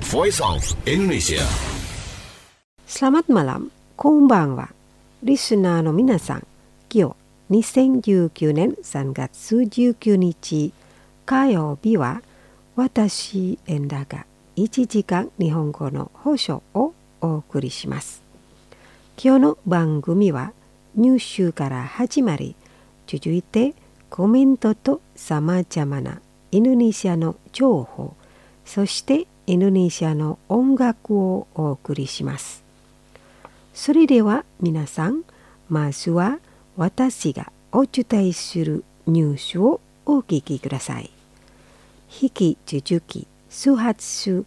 Voice of Indonesia. Selamat malam, こんばんは。リスナーの皆さん、今日2019年3月19日火曜日は私円田が1時間日本語の放送をお送りします。今日の番組はニュースから始まり、続いてコメントとさまざまなインドネシアの情報、そしてインドネシアの音楽をお送りします。それでは皆さん、まずは私がお伝えするニュースをお聞きください。引き続き周波数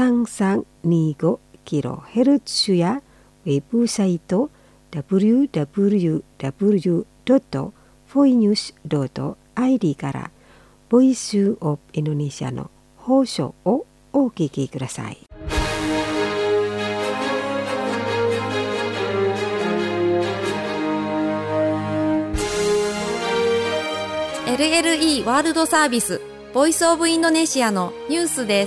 3325kHz やウェブサイト www.foinews.id からボイスオブインドネシアの放送をお聞きください。 LLE ワールドサービスボイスオブインドネシアのニュースです。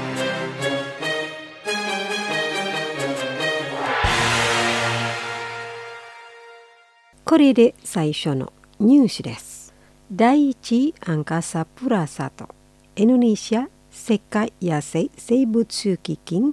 これで最初のニュースです。第一アンカサプラサとインドネシア世界野生生物基金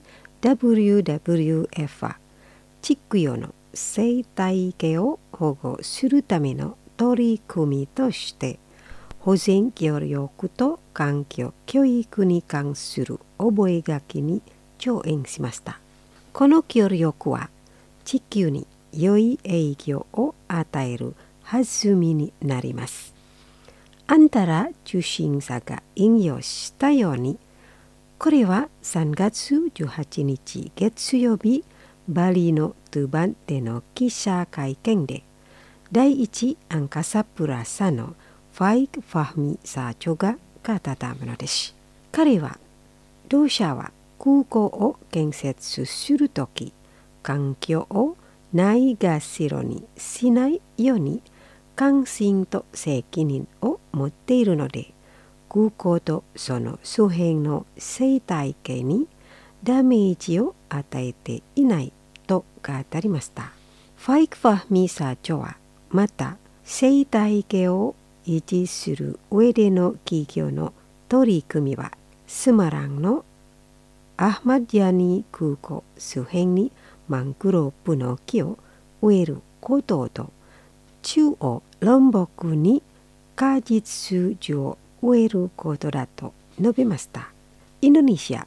WWF は地区用の生態系を保護するための取り組みとして保全協力と環境教育に関する覚書に調印しました。この協力は地球に良い影響を与える弾みになります。あんたら受信者が引用したように、これは3月18日月曜日、バリのトゥバンでの記者会見で、第一アンカサプラサのファイク・ファフミ社長が語ったものです。彼は、同社は空港を建設するとき、環境をないがしろにしないように関心と責任を持っているので、空港とその周辺の生態系にダメージを与えていないと語りました。ファイク・ファフミ社長はまた生態系を維持する上での企業の取り組みはスマランのアフマディアニ空港周辺にマングローブの木を植えることと中央ロンボクに果実樹を植えることだと述べました。インドネシア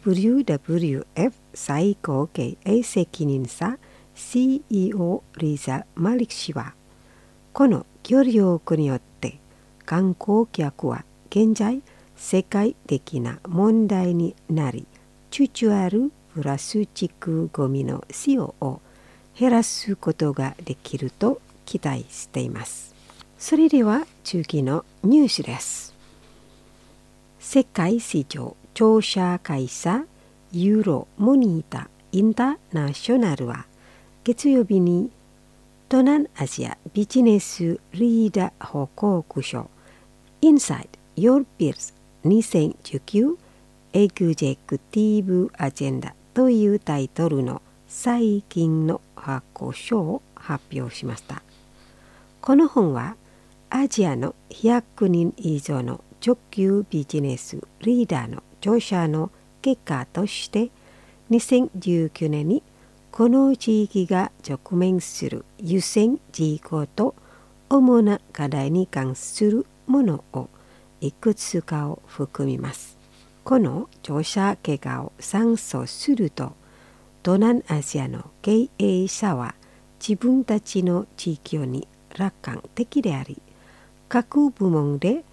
WWF 最高経営責任者 CEO リザ・マリク氏は、この協力によって観光客は現在世界的な問題になりつつあるプラスチックゴミの使用を減らすことができると期待しています。それでは次のニュースです。世界市場調査会社ユーロモニターインターナショナルは月曜日に東南アジアビジネスリーダー報告書 Inside Your Peers 2019エグゼクティブアジェンダというタイトルの最近の発行書を発表しました。この本はアジアの100人以上の直級ビジネスリーダーの調査の結果として2019年にこの地域が直面する優先事項と主な課題に関するものをいくつかを含みます。この調査結果を参照すると、東南アジアの経営者は自分たちの地域に楽観的であり、各部門で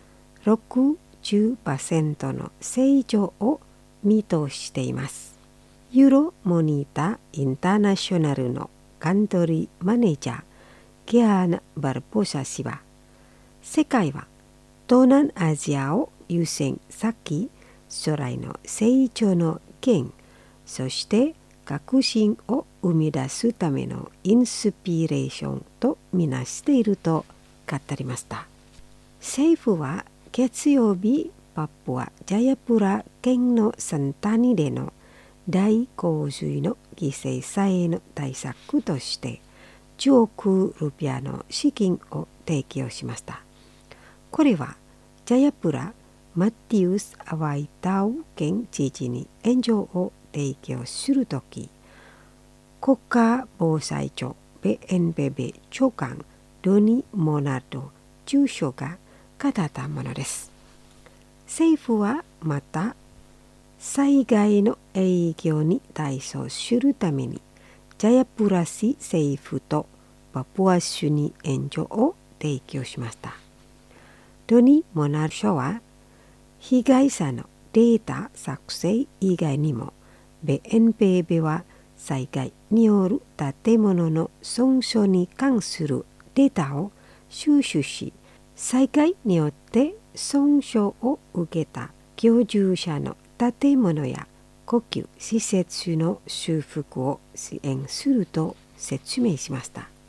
60% の成長を見通しています。ユーロモニターインターナショナルのカントリーマネージャーギアーナ・バルポシャ氏は、世界は東南アジアを優先先、将来の成長の源、そして革新を生み出すためのインスピレーションとみなしていると語りました。政府は月曜日パプア・ジャヤプラ県の山谷での大洪水の犠牲者への対策として10億ルピアの資金を提供しました。これはジャヤプラ・マッティウス・アワイタウ県知事に援助を提供するとき、国家防災庁 BNPB 長官ロニ・モナルド中相が語ったものです。政府はまた災害の影響に対処するためにジャヤプラ市政府とパプア州に援助を提供しました。ロニ・モナルドは被害者のデータ作成以外にも BNPB は災害による建物の損傷に関するデータを収集し、災害によって損傷を受けた居住者の建物や公共施設の修復を支援すると説明しました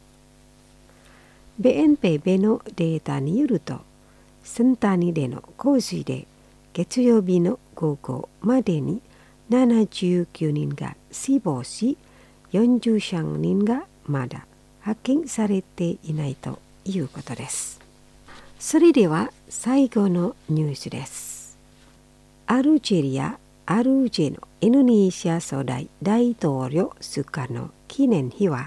。BNPB のデータによると、山谷での洪水で月曜日の午後までに79人が死亡し、43人がまだ発見されていないということです。それでは最後のニュースです。アルジェリア・アルジェのインドネシア初代大統領スカの記念碑は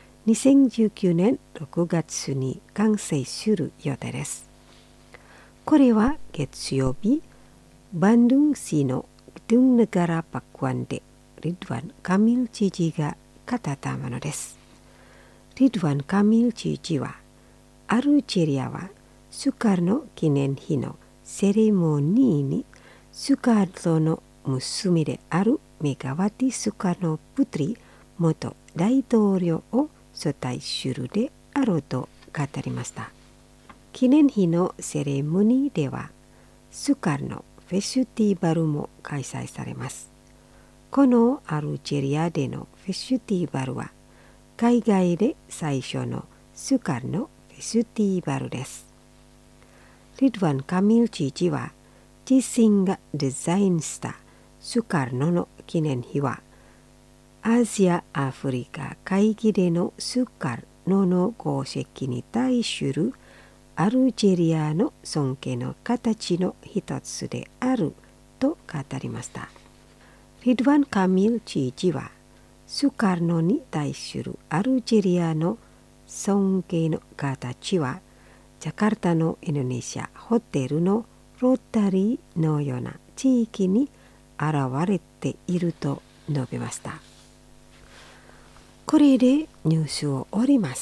2019年6月に完成する予定です。これは月曜日、バンドゥン市のドゥンネガラパクワンでリドワン・カミル知事が語ったものです。リドワン・カミル知事は、アルジェリアはスカルの記念碑のセレモニーにスカルとの娘であるメガワティ・スカルのプトリ元大統領を招待するであろうと語りました。記念碑のセレモニーではスカルのフェスティバルも開催されます。このアルジェリアでのフェスティバルは海外で最初のスカルのフェスティバルです。リドワン・カミル知事は自身がデザインしたスカルノの記念碑はアジア・アフリカ会議でのスカルノの功績に対するアルジェリアの尊敬の形の一つであると語りました。リドワン・カミル知事はスカルノに対するアルジェリアの尊敬の形はジャカルタのインドネシアホテルのロータリーのような地域に現れていると述べました。これでニュースを終わります。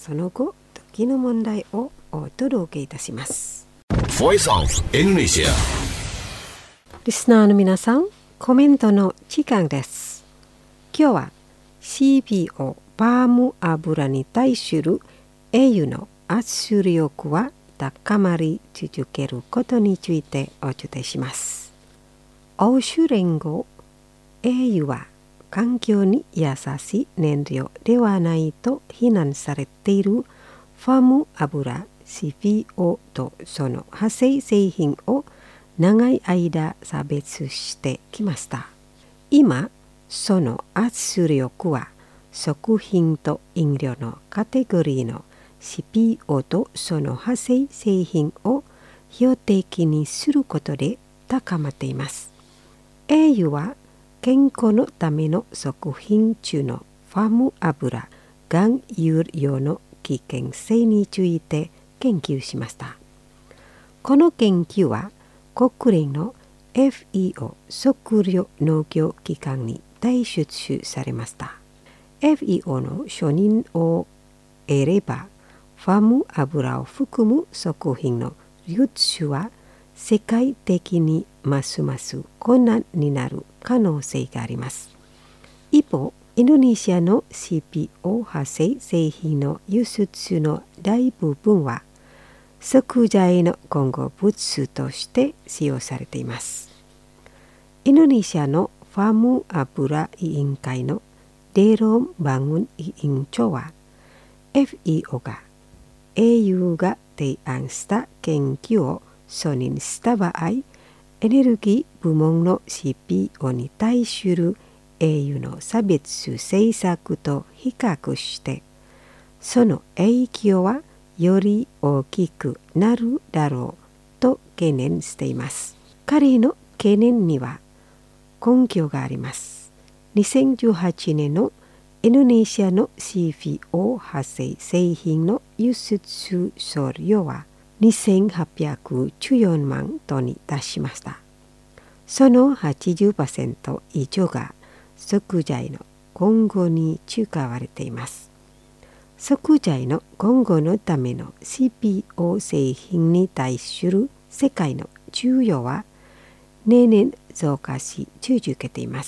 その後、時の問題をお届けいたします。 Voice of Indonesia。 リスナーの皆さん、コメントの時間です。今日は CPO パーム油に対する EU の圧力は高まり続けることについてお伝えします。欧州連合 EU は環境に優しい燃料ではないと非難されているファーム油 CPO とその派生製品を長い間差別してきました。今、その圧力は食品と飲料のカテゴリーのCPO とその派生製品を標的にすることで高まっています。EU は健康のための食品中のファーム油含有量の危険性について研究しました。この研究は国連の FEO 食料農業機関に提出されました。FEO の承認を得ればファーム油を含む食品の流通は世界的にますます困難になる可能性があります。一方、インドネシアの CPO 派生製品の輸出の大部分は食材の混合物として使用されています。インドネシアのファーム油委員会のデロン・バングン委員長は FEO がEU が提案した研究を承認した場合、エネルギー部門の CPO に対する EU の差別政策と比較して、その影響はより大きくなるだろうと懸念しています。彼の懸念には根拠があります。2018年のインドネシアの CPO 発生製品の輸出総量は2814万トンに達しました。その 80% 以上が食材の今後に使われています。食材の今後のための CPO 製品に対する世界の需要は年々増加し続けています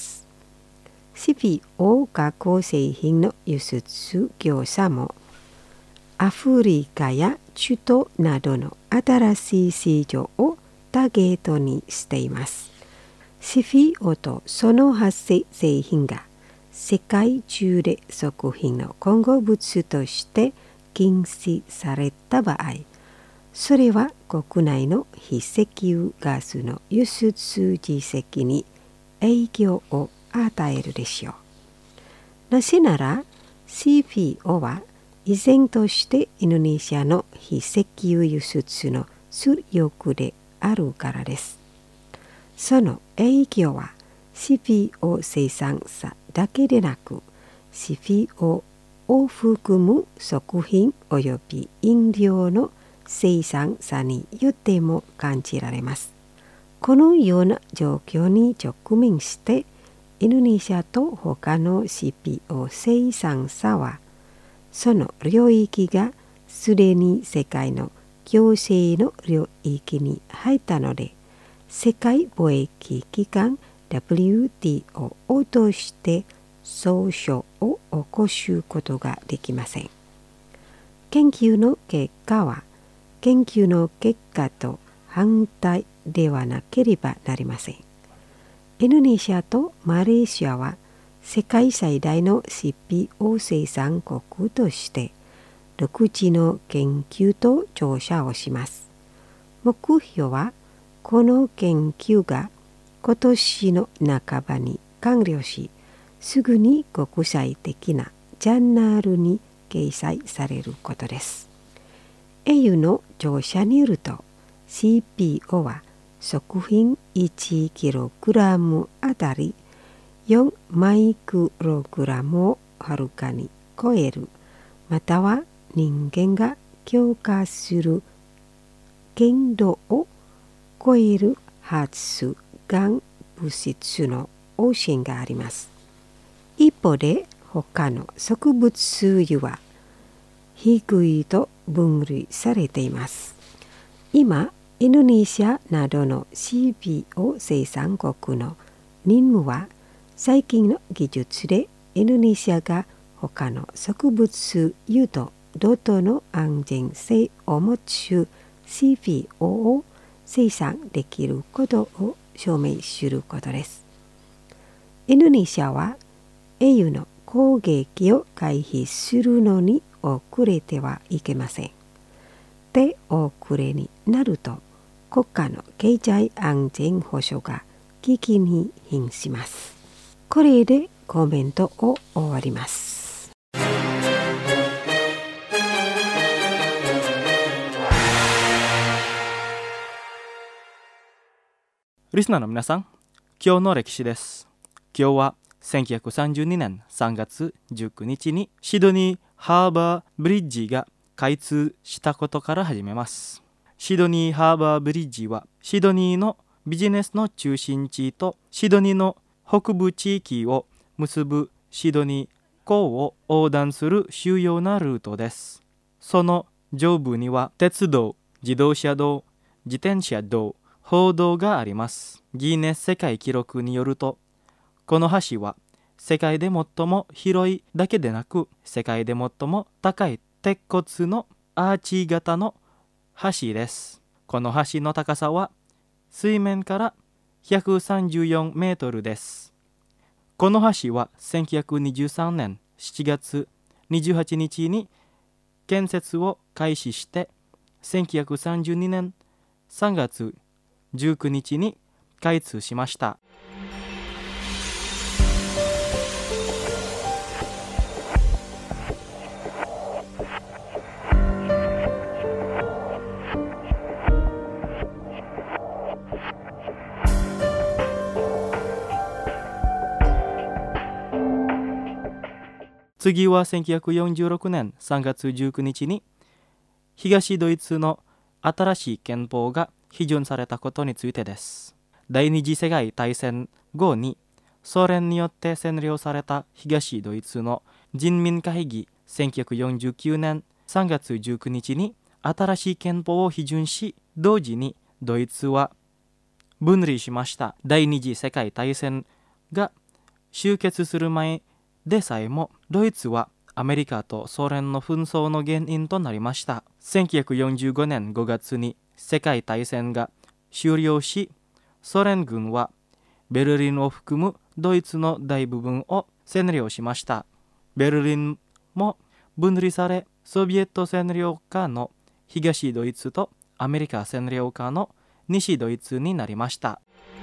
。CPO 加工製品の輸出業者もアフリカや中東などの新しい市場をターゲットにしています。CPO とその発生製品が世界中で食品の混合物として禁止された場合、それは国内の非石油ガスの輸出実績に影響を与えるでしょう。なぜなら CPO は依然としてインドネシアの非石油輸出の主力であるからです。その影響は CPO 生産者だけでなく CPO を含む食品および飲料の生産者によっても感じられます。このような状況に直面してインドネシアと他の CPO 生産者はその領域がすでに世界の共生の領域に入ったので、世界貿易機関 WTO を通して訴訟を起こすことができません。研究の結果は研究の結果と反対ではなければなりません。インドネシアとマレーシアは世界最大の CPO 生産国として独自の研究と調査をします。目標はこの研究が今年の半ばに完了し、すぐに国際的なジャーナルに掲載されることです。EU の調査によると CPO は食品 1kg あたり4マイクログラムをはるかに超える、または人間が強化する限度を超える発がん物質の汚染があります。一方で他の植物油は低いと分類されています。今インドネシアなどの CPO 生産国の任務は最近の技術でインドネシアが他の植物油と同等の安全性を持つ CPO を生産できることを証明することです。インドネシアは EU の攻撃を回避するのに遅れてはいけません。手遅れになると国家の経済安全保障が危機に瀕します。これでコメントを終わります。 リスナーの皆さん、今日の歴史です。今日は1932年3月19日にシドニーハーバーブリッジが開通したことから始めます。シドニーハーバーブリッジはシドニーのビジネスの中心地とシドニーの北部地域を結ぶシドニー港を横断する主要なルートです。その上部には鉄道、自動車道、自転車道、歩道があります。ギネス世界記録によると、この橋は世界で最も広いだけでなく、世界で最も高い鉄骨のアーチ型の橋です。この橋の高さは水面から134メートルです。この橋は1923年7月28日に建設を開始して、1932年 3月19日に開通しました。次は1946年3月19日に東ドイツの新しい憲法が批准されたことについてです。第二次世界大戦後にソ連によって占領された東ドイツの人民会議1949年3月19日に新しい憲法を批准し、同時にドイツは分離しました。第二次世界大戦が終結する前でさえもドイツはアメリカとソ連の紛争の原因となりました。1945年5月に世界大戦が終了し、ソ連軍はベルリンを含むドイツの大部分を占領しました。ベルリンも分離され、ソビエト占領下の東ドイツとアメリカ占領下の西ドイツになりました。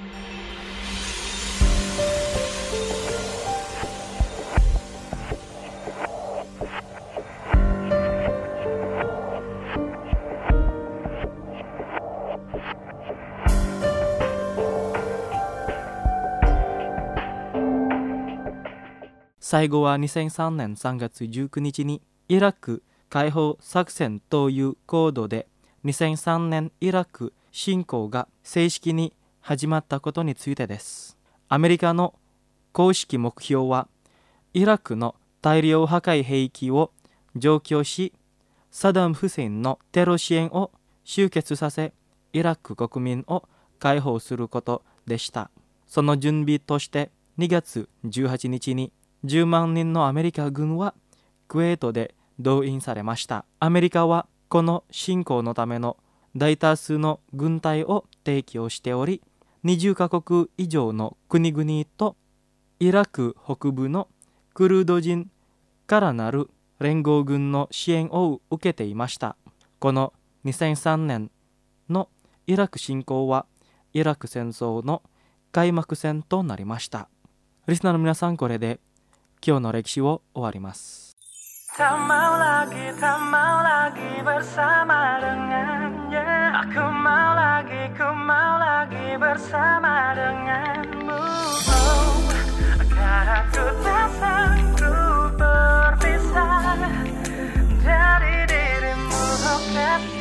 最後は2003年3月19日にイラク解放作戦というコードで2003年イラク侵攻が正式に始まったことについてです。アメリカの公式目標はイラクの大量破壊兵器を除去し、サダム・フセインのテロ支援を終結させ、イラク国民を解放することでした。その準備として2月18日に10万人のアメリカ軍はクウェートで動員されました。アメリカはこの侵攻のための大多数の軍隊を提供しており、20カ国以上の国々とイラク北部のクルド人からなる連合軍の支援を受けていました。この2003年のイラク侵攻はイラク戦争の開幕戦となりました。リスナーの皆さん、これで今日の歴史を終わります。 Tak mau lagi bersama dengannya. Aku mau lagi bersama denganmu. Oh, karena ku tak sanggup berpisah dari dirimu, oh kasih.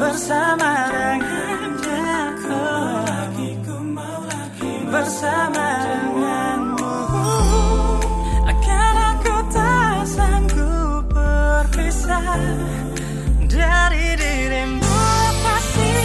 bersama dengannya. Bersama denganmu akan aku tak sanggup berpisah dari dirimu kasih.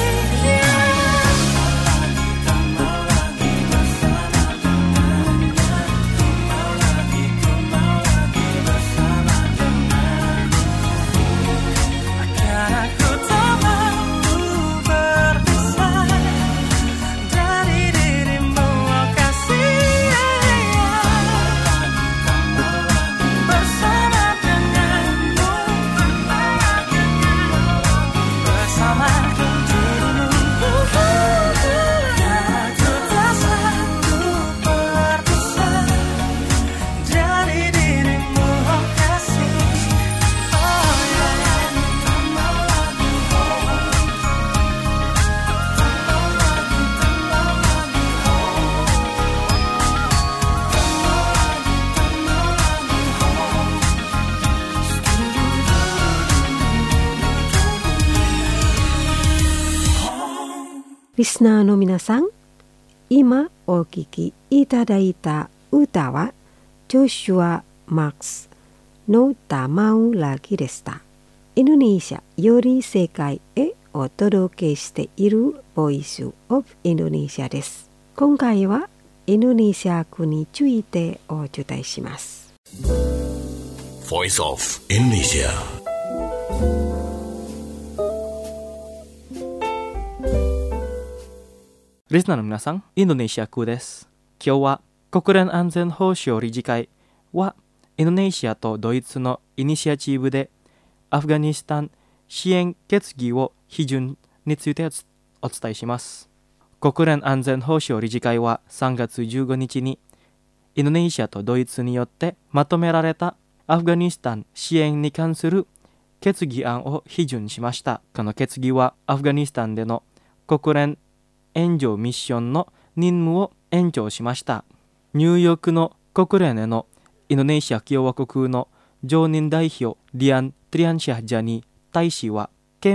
リスナーの皆さん、今お聴きいただいた歌はジョシュア・マックスのたまうらぎでした。インドネシアより世界へお届けしているボイスオブインドネシアです。今回はインドネシア語についてお伝えします。 Voice of Indonesia。 リスナーの皆さん、インドネシア語です。今日は国連安全保障理事会はインドネシアとドイツのイニシアチブでアフガニスタン支援決議を批准についてお伝えします。国連安全保障理事会は3月15日にインドネシアとドイツによってまとめられたアフガニスタン支援に関する決議案を批准しました。この決議はアフガニスタンでの国連援助ミッションの任務を延長しました。ニューヨークの国連へのインドネシア共和国の常任代表ディアン・トリアンシャージャニ大使は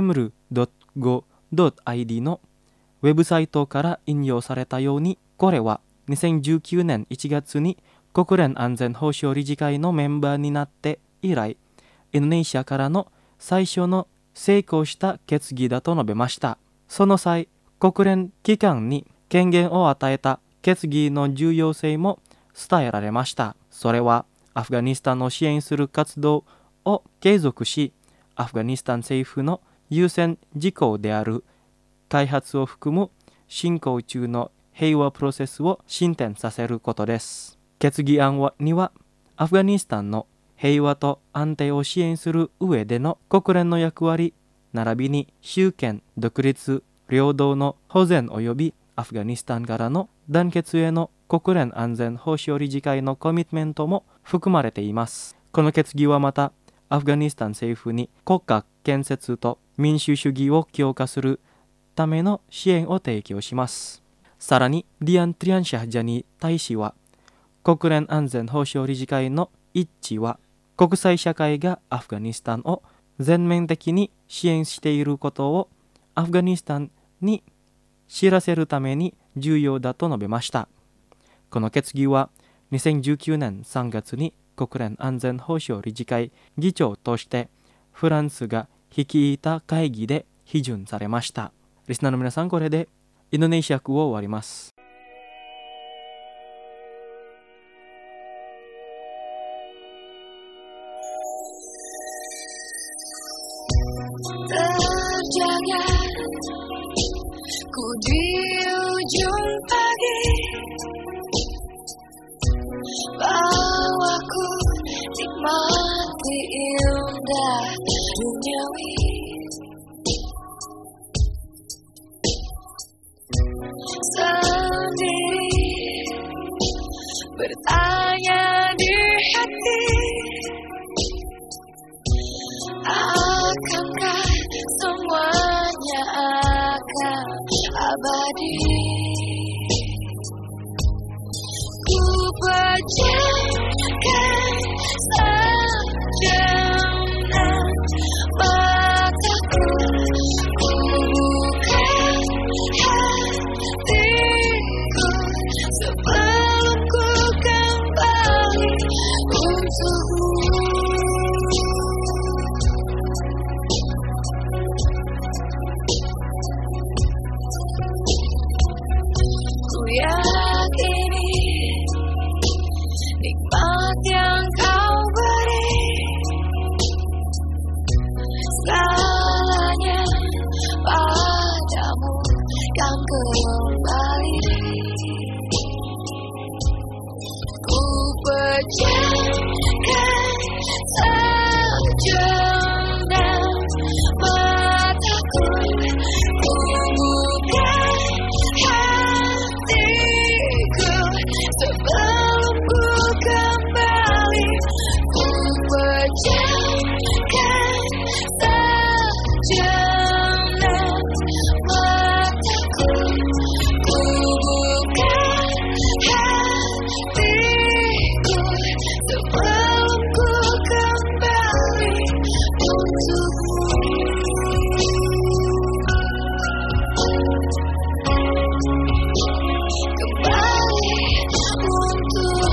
kemru.go.id のウェブサイトから引用されたように、これは2019年1月に国連安全保障理事会のメンバーになって以来、インドネシアからの最初の成功した決議だと述べました。その際、国連機関に権限を与えた決議の重要性も伝えられました。それはアフガニスタンを支援する活動を継続し、アフガニスタン政府の優先事項である開発を含む進行中の平和プロセスを進展させることです。決議案にはアフガニスタンの平和と安定を支援する上での国連の役割、並びに主権、独立、領土の保全及びアフガニスタンからの団結への国連安全保障理事会のコミットメントも含まれています。この決議はまた、アフガニスタン政府に国家建設と民主主義を強化するための支援を提供します。さらに、ディアン・トリアンシャージャニ大使は、国連安全保障理事会の一致は、国際社会がアフガニスタンを全面的に支援していることをアフガニスタンに知らせるために重要だと述べました。この決議は2019年3月に国連安全保障理事会議長としてフランスが率いた会議で批准されました。リスナーの皆さん、これでインドネシア語を終わります。 Ku di ujung pagi, bawaku nikmati indah duniawi. Sendiri bertanya di hati, akankah semuanya akan abadi? Ku pejamkan sejenak mataku, ku kembali. Ku pejamkan sejenak mataku, ku buka hatiku sebelum ku kembali. Ku pejamkan sejenak mataku, ku buka hatiku sebelum ku kembali untukmu. Kembali untukmu.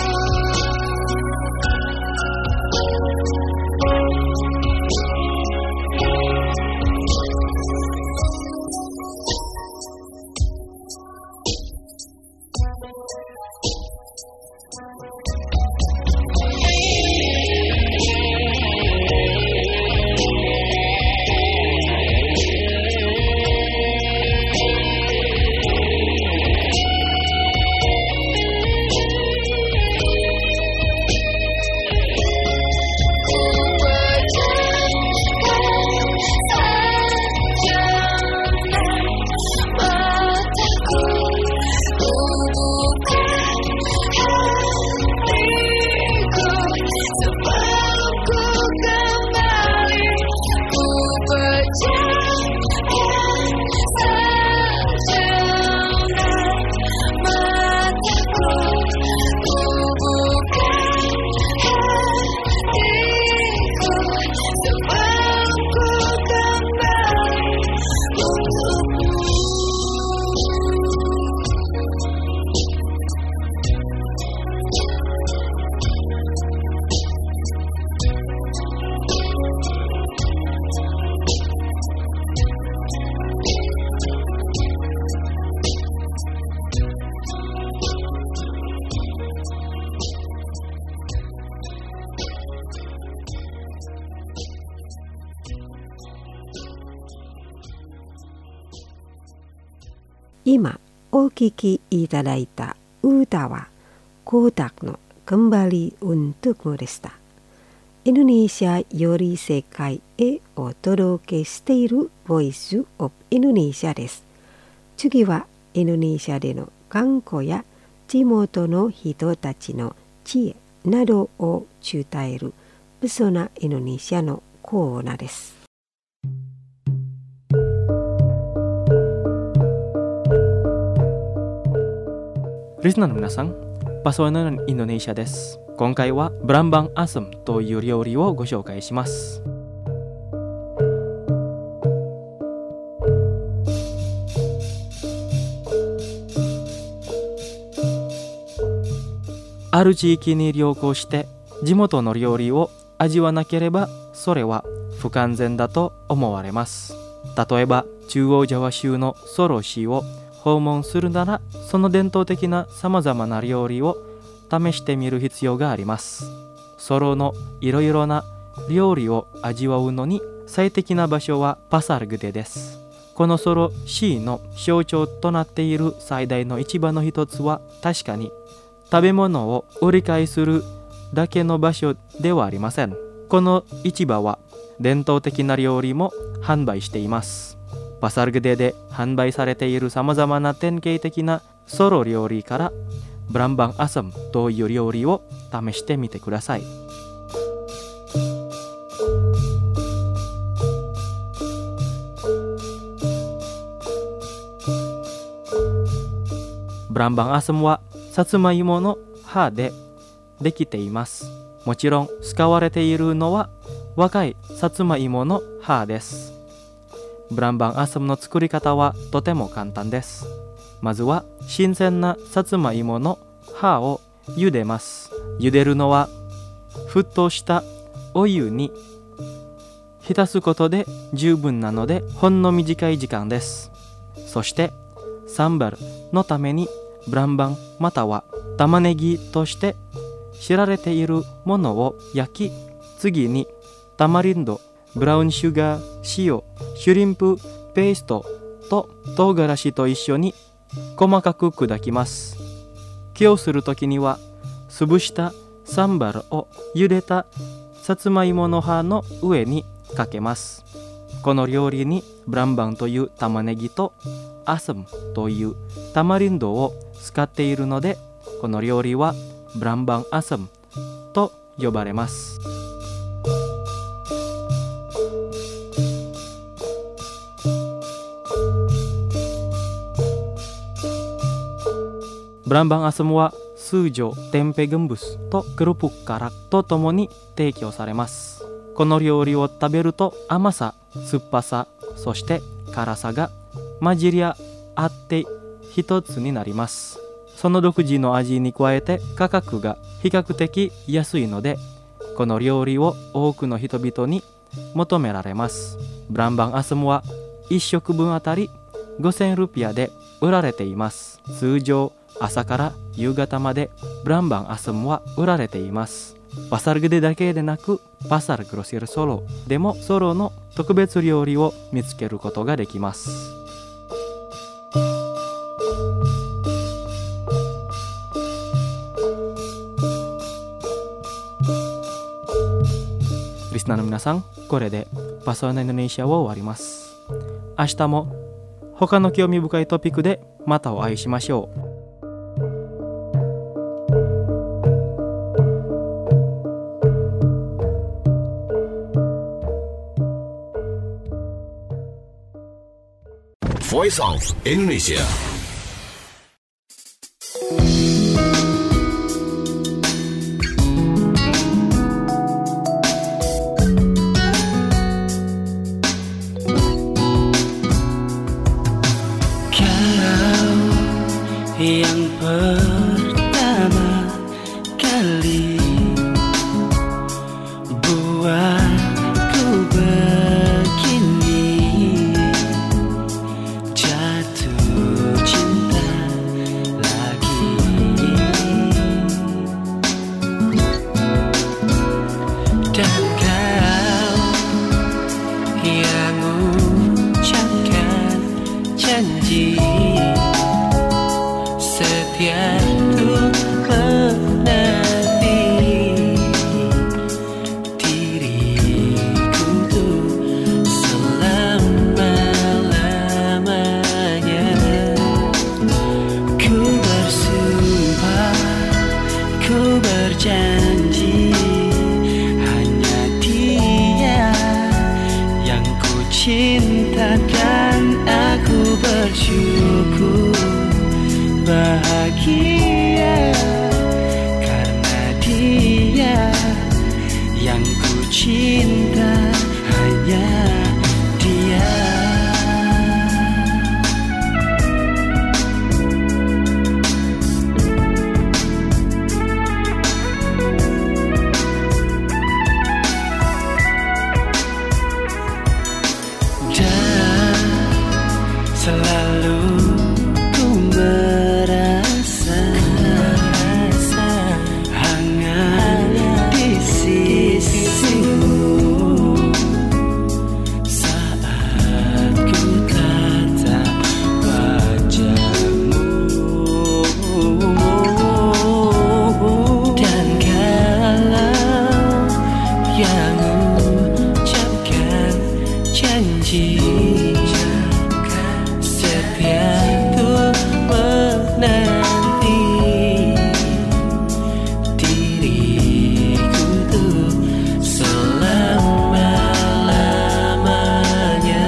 今お聴きいただいた歌は光沢のKembali Untukmuでした。インドネシアより世界へお届けしているボイスオブインドネシアです。次はインドネシアでの観光や地元の人たちの知恵などを伝えるプソナインドネシアのコーナーです。 リスナーの皆さん、パソナのインドネシアです。今回はブランバンアサムという料理をご紹介します。ある地域に旅行して地元の料理を味わなければそれは不完全だと思われます。例えば中央ジャワ州のソロ市を訪問するならその伝統的なさまざまな料理を試してみる必要があります。ソロのいろいろな料理を味わうのに最適な場所はパサルグデです。このソロ市の象徴となっている最大の市場の一つは確かに食べ物を売り買いするだけの場所ではありません。この市場は伝統的な料理も販売しています。パサルグデで販売されているさまざまな典型的なソロ料理からブランバンアサムという料理を試してみてください。ブランバンアサムはさつまいもの葉でできています。もちろん使われているのは若いさつまいもの葉です。ブランバンアサムの作り方はとても簡単です。まずは新鮮なさつまいもの葉を茹でます。茹でるのは沸騰したお湯に浸すことで十分なのでほんの短い時間です。そしてサンバルのためにブランバンまたは玉ねぎとして知られているものを焼き、次にタマリンド、ブラウンシュガー、塩、シュリンプペーストと唐辛子と一緒に細かく砕きます。木をするときには潰したサンバルを茹でたさつまいもの葉の上にかけます。この料理にブランバンという玉ねぎとアサムというタマリンドを使っているので、この料理はブランバンアサムと呼ばれます。ブランバンアサムは通常テンペグンブスとクルプッカラとともに提供されます。この料理を食べると甘さ、酸っぱさ、そして辛さが混じり合って一つになります。その独自の味に加えて価格が比較的安いので、この料理を多くの人々に求められます。ブランバンアサムは1食分あたり5000ルピアで売られています。通常朝から夕方までブランバンアサムは売られています。パサルゲデだけでなくパサルグロシルソロでもソロの特別料理を見つけることができます。リスナーの皆さん、これでパソナインドネシアは終わります。明日も他の興味深いトピックでまたお会いしましょう。 Voice of Indonesia. Yang pertama kali buatku begini, jatuh cinta lagi. Dan kau yang ucapkan janji setia untuk menanti diriku tuh selama-lamanya. Ku bersumpah, ku berjanji, hanya dia yang ku cinta dan aku bersyukur bahagia karena dia yang ku cinta, hanya dia. Dan selalu hangat di sisimu saat ku tatap wajahmu. Dan kalau yang ucapkan janji setia untuk menanti diriku tuh selama-lamanya.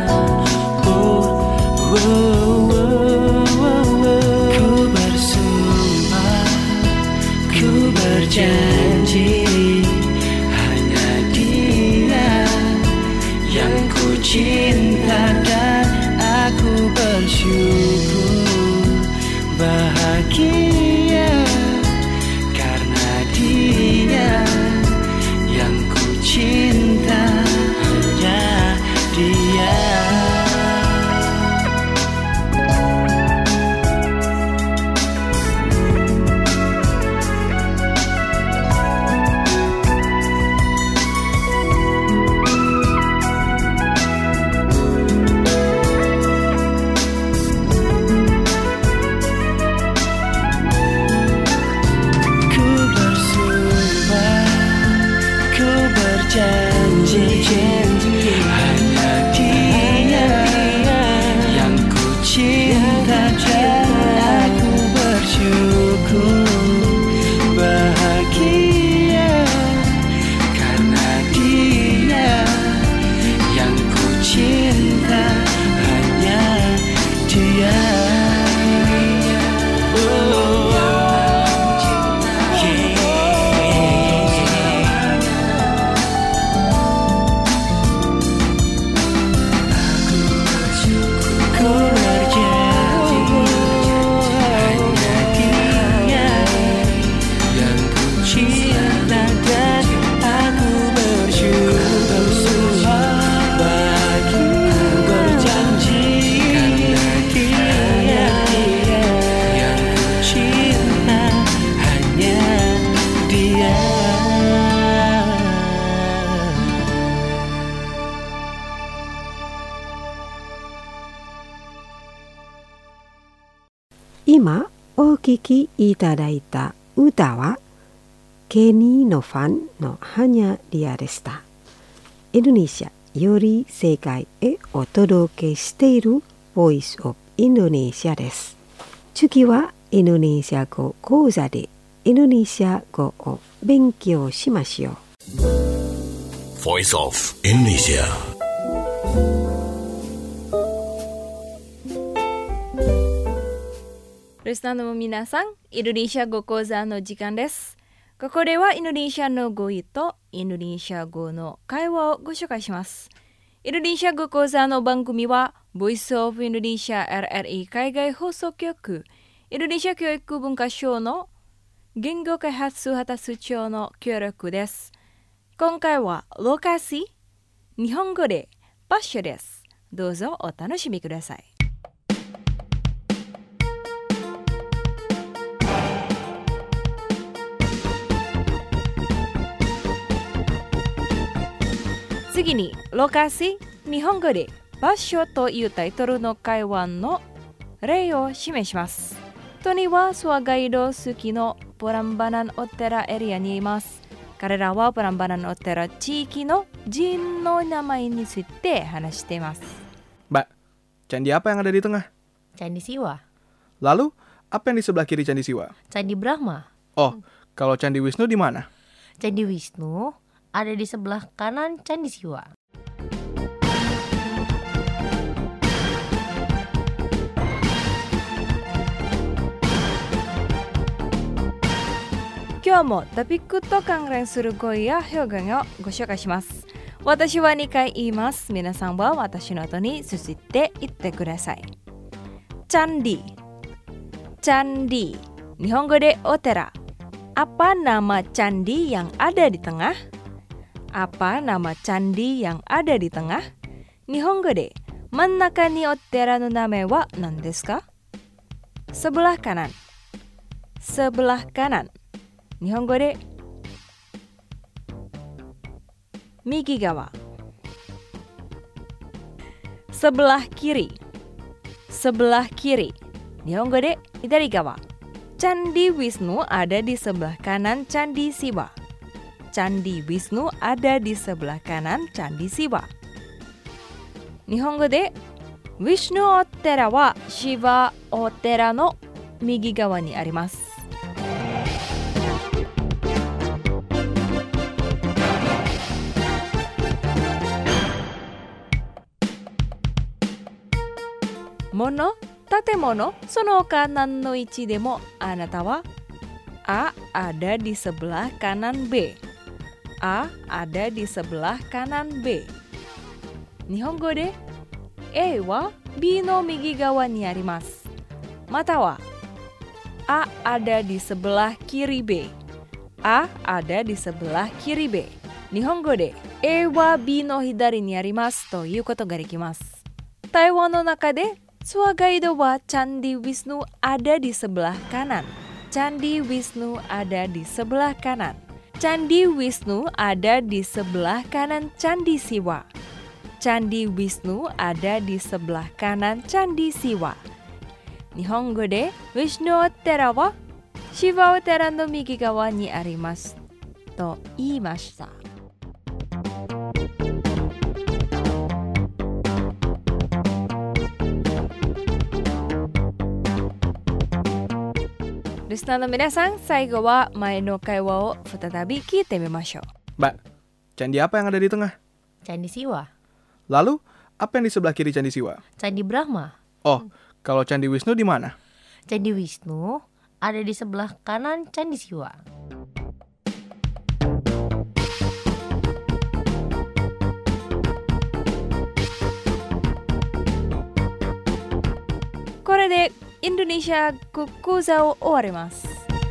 Ku bersumpah, ku berjanji, hanya dia yang ku cinta dan aku bersyukur bahagia karena dia yang ku cinta, hanya dia. 今お聴きいただいた歌はケニーのファンのハニャリアでした。インドネシアより世界へお届けしているボイスオブインドネシアです。次はインドネシア語講座でインドネシア語を勉強しましょう。 Voice of Indonesia. Listenerの皆さん、インドネシア語講座の時間です。ここではインドネシアの語彙とインドネシア語の会話をご紹介します。インドネシア語講座の番組は、ボイスオブインドネシア RRI 海外放送局、インドネシア教育文化省の言語開発果たす庁の協力です。今回はロカシ、日本語で場所です。どうぞお楽しみください。次に、ロカシ、日本語で場所というタイトルの会話の例を示します。トニーはスワガイド好きのプランバナンお寺エリアにいます。彼らはプランバナンお寺地域の寺院の名前について話しています。 Mbak, candi apa yang ada di tengah? Candi Siwa. Lalu, apa yang di sebelah kiri Candi Siwa? Candi Brahma. Oh, kalau Candi Wisnu di mana? Candi Wisnu ada di sebelah kanan Candi Siwa. Kyomo topikと関連する語彙や表現をご紹介します。私は2回言います。皆さんは私の後に続いて言ってください。チャンディ、チャンディ、日本語でお寺。Apa nama candi yang ada di tengah? Apa nama candi yang ada di tengah? 日本語で真ん中にお寺の名前は何ですか? Sebelah kanan, sebelah kanan。日本語で右側 sebelah kiri sebelah kiri 日本語で左側 Candi Wisnu ada di sebelah kanan Candi Siwa. Candi Wisnu ada di sebelah kanan Candi Siwa. 日本語で Vishnu お寺は Shiva お寺の右側にあります。物、建物、その他何の位置でもあなたは A ada di sebelah kanan B. A ada di sebelah kanan B. 日本語で A は B の右側にあります。または A ada di sebelah kiri B. A ada di sebelah kiri B. 日本語で A は B の左にありますということができます。台湾の中でSwagaido wa Candi Wisnu ada di sebelah kanan. Candi Wisnu ada di sebelah kanan. Candi Wisnu ada di sebelah kanan Candi Siwa. Candi Wisnu ada di sebelah kanan Candi Siwa. Nihongo de Vishnu Otera wa Shiva Otera no migi gawa ni arimasu to iimashita. Listenerの皆さん、最後は前の会話を再び聞いてみましょう。 Mbak, candi apa yang ada di tengah? Candi Siwa. Lalu, apa yang di sebelah kiri Candi Siwa? Candi Brahma. Oh, kalau Candi Wisnu di mana? Candi Wisnu ada di sebelah kanan Candi Siwa. Kore de Indonesia語講座を終わります。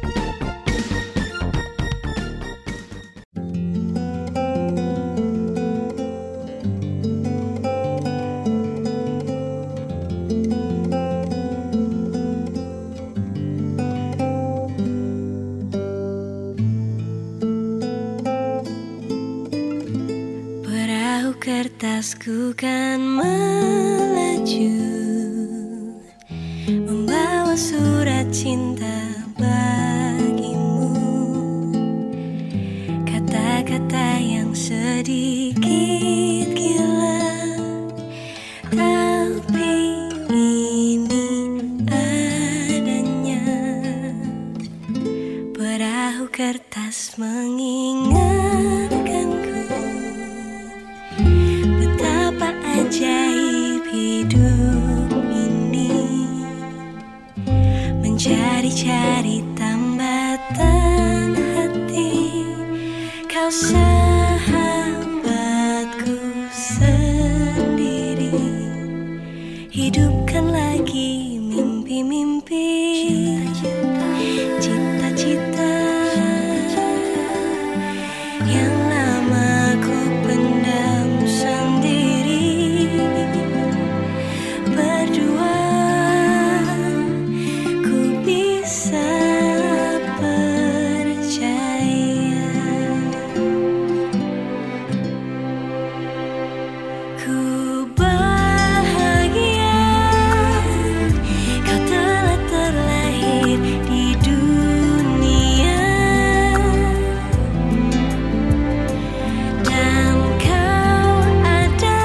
Perahu kertasku kan melaju membawa surat cinta bagimu. Kata-kata yang sedikit gila, tapi ini adanya. Perahu kertas mengingatkanku betapa ajaib hidup ini, mencari-cari tambatan hati. Kau sahabatku sendiri, hidupkan lagi mimpi-mimpi, cita-cita yang lama ku pendam sendiri. Berdua ku bisa percaya. Ku bahagia kau telah terlahir di dunia, dan kau ada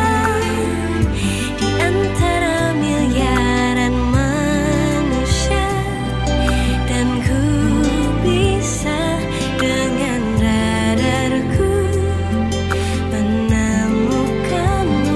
di antara miliaran manusia, dan ku bisa dengan radarku menemukanmu.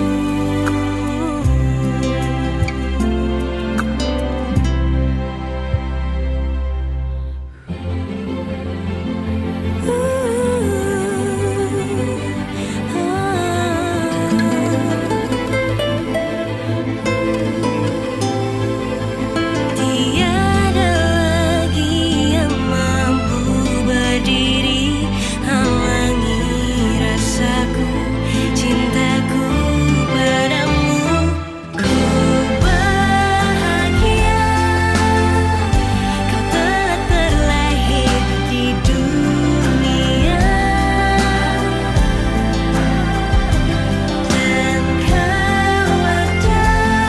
Tiada lagi yang mampu berdiri halangi rasaku, cintaku padamu. Ku bahagia kau telah terlahir di dunia, dan kau ada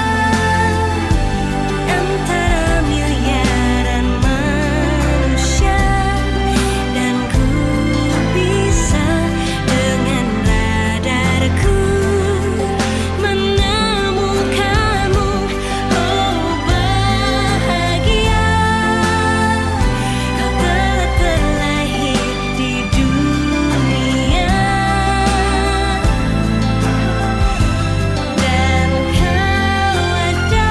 antara miliaran manusia, dan ku bisa dengan radarku menemukanmu. Oh bahagia kau telah terlahir di dunia, dan kau ada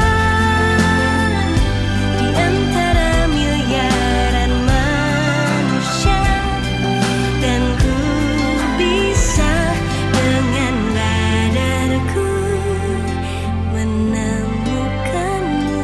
di antara miliaran manusia, dan ku bisa dengan radarku menemukanmu.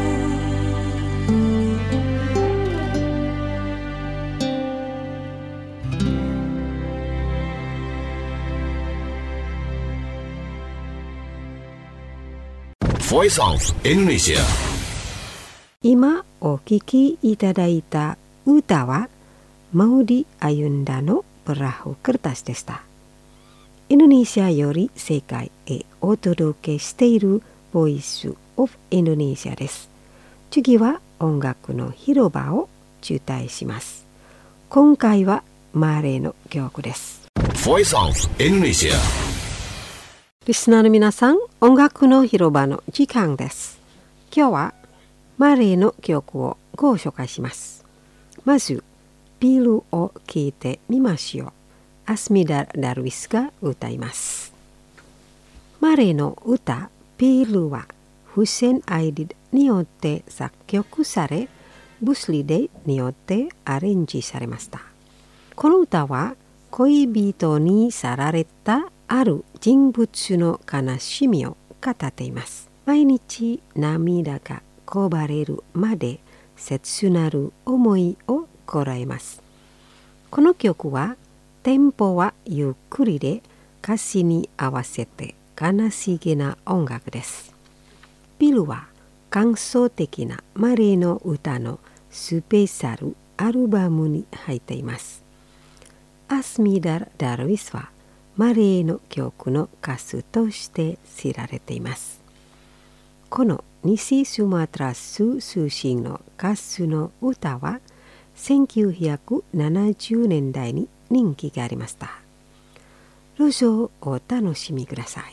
Voice of Indonesia. 今お聴きいただいた歌はマウディ・アユンダのプラフクルタスでした。インドネシアより世界へお届けしているボイスオブインドネシアです。次は音楽の広場を中退します。今回はマーレーの曲です。 Voice of Indonesia. リスナーの皆さん、音楽の広場の時間です。今日はマーレーの曲をご紹介します。まず、ピルを聴いてみましょう。アスミダ・ダルウィスが歌います。マーレーの歌、ピルはフセン・アイディによって作曲され、ブスリデによってアレンジされました。この歌は恋人に去られたある人物の悲しみを語っています。毎日涙がこぼれるまで切なる思いをこらえます。この曲はテンポはゆっくりで歌詞に合わせて悲しげな音楽です。ピルは感想的なマレーの歌のスペシャルアルバムに入っています。アスミダル・ダルウィスはマレーの曲の歌手として知られています。この西スマトラ州出身の歌手の歌は1970年代に人気がありました。どうぞお楽しみください。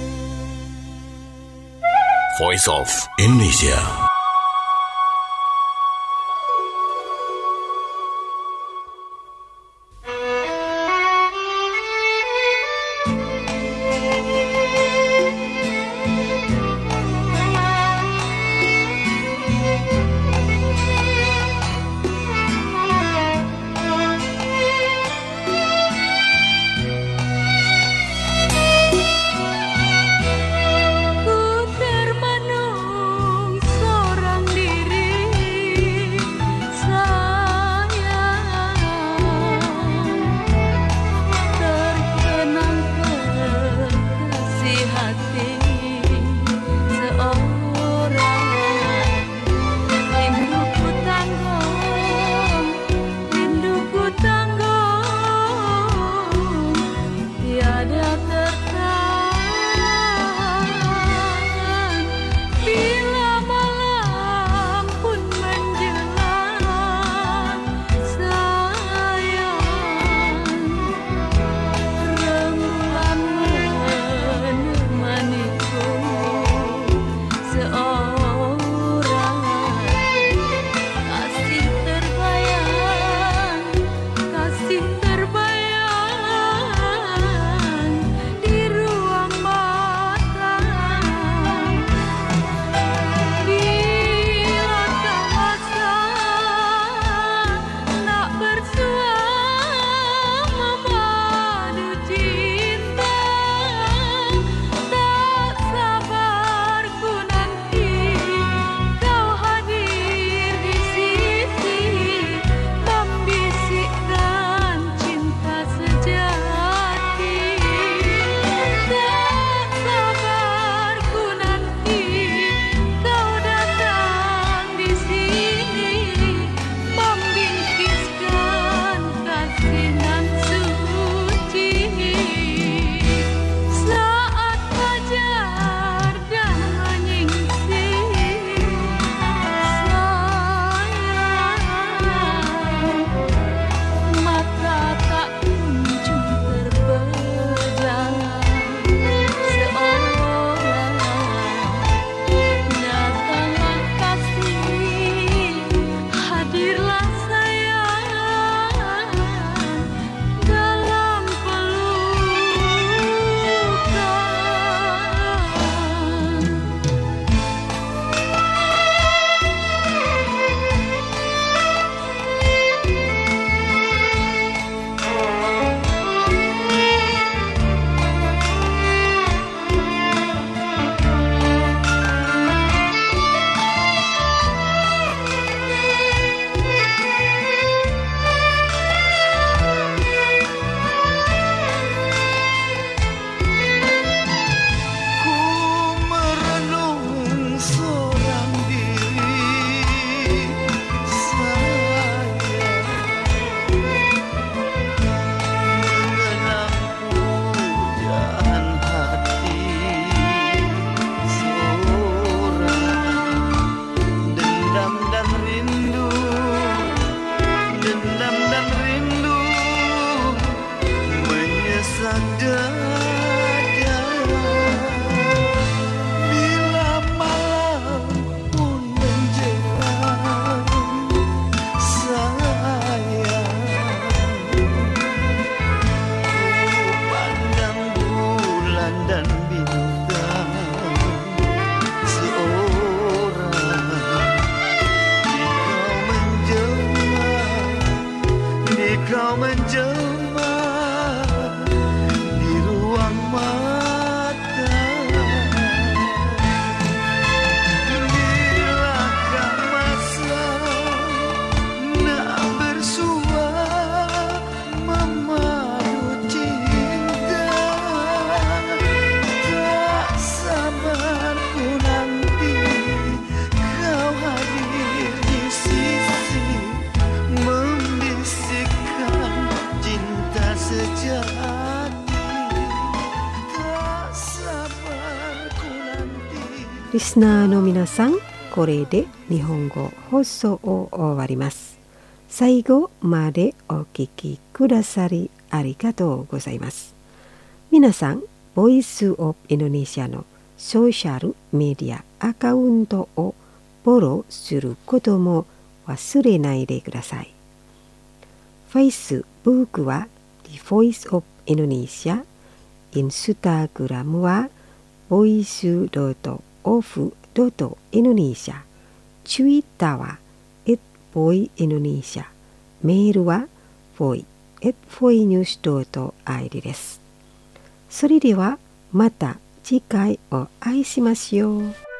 Voice of Indonesia. menjelma di ruang mata. Bilakah masa nak bersua memadu cinta? Tak sabar ku nanti kau hadir di sisi, membisikkan cinta sejati. Tak sabar ku nanti. リスナーの皆さん、これで日本語放送を終わります。最後までお聞きくださりありがとうございます。皆さん、ボイスオブインドネシアのソーシャルメディアアカウントをフォローすることも忘れないでください。Facebook は The Voice of Indonesia、インスタグラムは voice.of.indonesia、Twitter は@voindonesia、メールは voi@voinews.id です。それではまた次回お会いしましょう。